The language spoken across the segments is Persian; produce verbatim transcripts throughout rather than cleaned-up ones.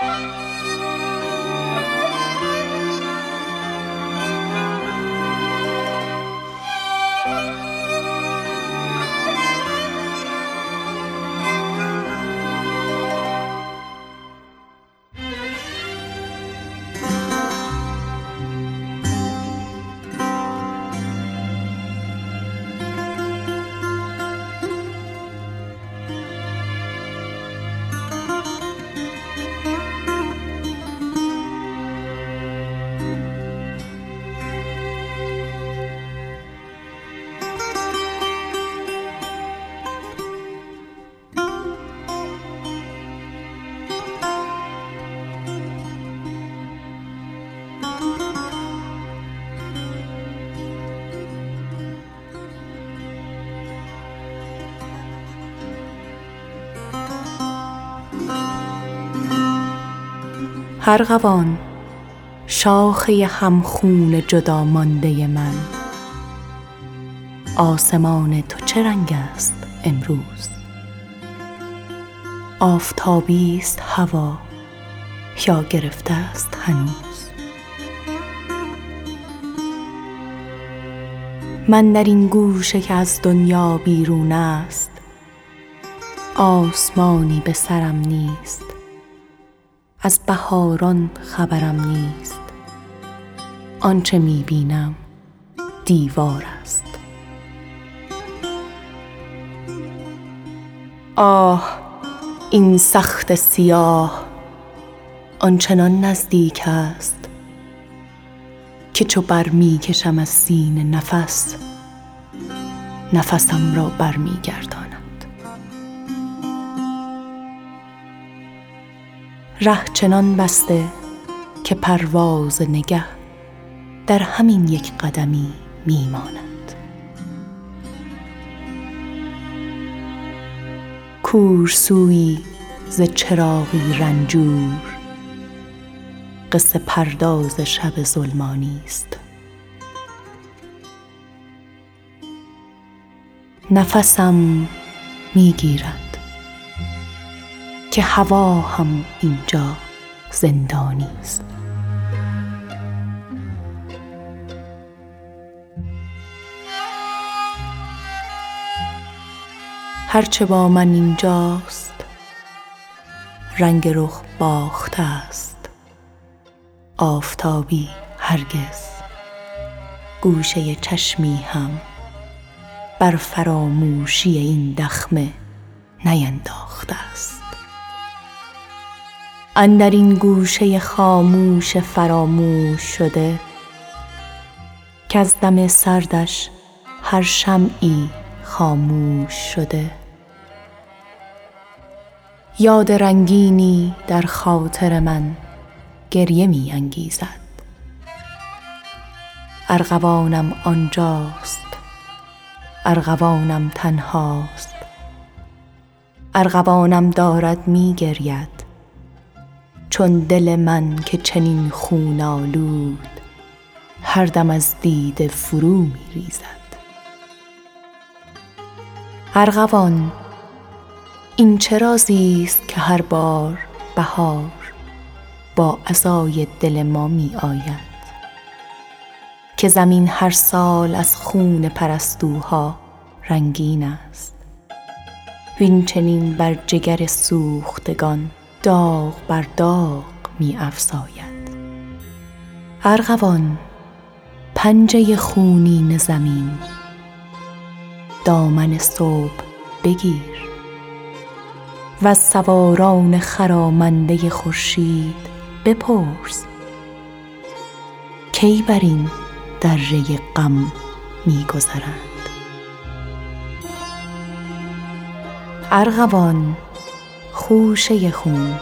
ارغوان، شاخه همخون جدا مانده من، آسمان تو چه رنگ است امروز؟ آفتابی است هوا یا گرفته است هنوز؟ من در این گوشه که از دنیا بیرون است، آسمانی به سرم نیست، از بهاران خبرم نیست، آنچه می بینم دیوار است. آه، این سخت سیاه آنچنان نزدیک است که چو بر می کشم از سینه نفس، نفسم را بر می گرداند. ره چنان بسته که پرواز نگه در همین یک قدمی می ماند. کورسویی ز چراغی رنجور، قصه پرداز شب ظلمانی است. نفسم می گیرد که هوا هم اینجا زندانی است. هرچه با من اینجاست رنگ رخ باخته است، آفتابی هرگز گوشه چشمی هم بر فراموشی این دخمه نینداخته است. اندر این گوشه خاموش فراموش شده که از دم سردش هر شمعی خاموش شده، یاد رنگینی در خاطر من گریه می انگیزد. ارغوانم آنجاست، ارغوانم تنهاست، ارغوانم دارد می گرید، چون دل من که چنین خون آلود هر دم از دیده فرو می ریزد. ارغوان، این چه رازی است که هر بار بهار با عزای دل ما می آید، که زمین هر سال از خون پرستوها رنگین است، وین چنین بر جگر سوختگان داغ بر داغ می افزاید. ارغوان، پنجه خونین زمین، دامن صبح بگیر و از سواران خرامنده خورشید بپرس کی بر این دره غم می گذرند. ارغوان، خوشه خون،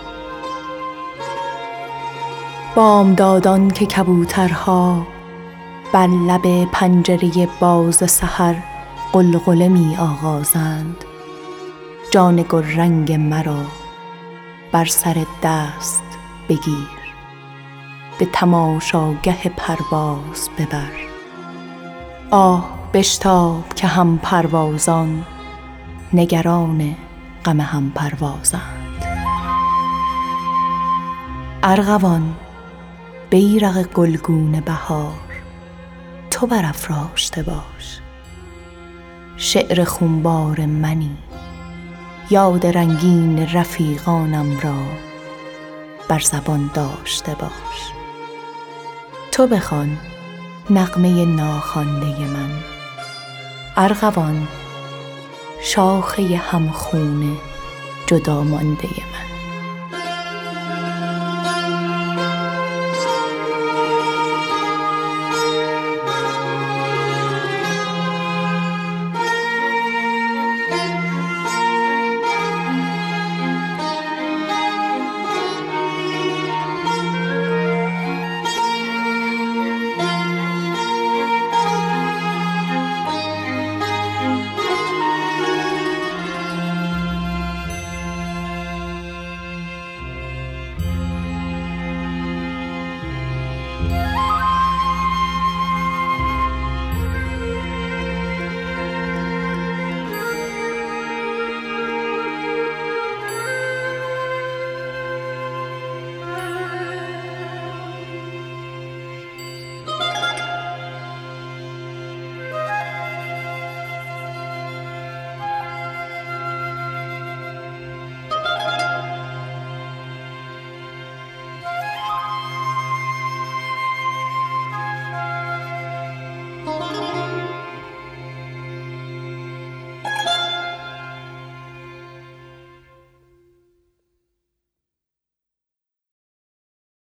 بامدادان که کبوترها بر لب پنجره باز سحر غلغله می آغازند، جان گلرنگ مرا بر سر دست بگیر، به تماشاگه پرواز ببر. آه بشتاب که هم پروازان نگران غم هم پروازند. ارغوان بیرق گلگون بهار تو برافراشته باش. شعر خونبار منی، یاد رنگین رفیقانم را بر زبان داشته باش. تو بخوان نغمه ناخوانده من، ارغوان شاخه همخون جدا مانده من.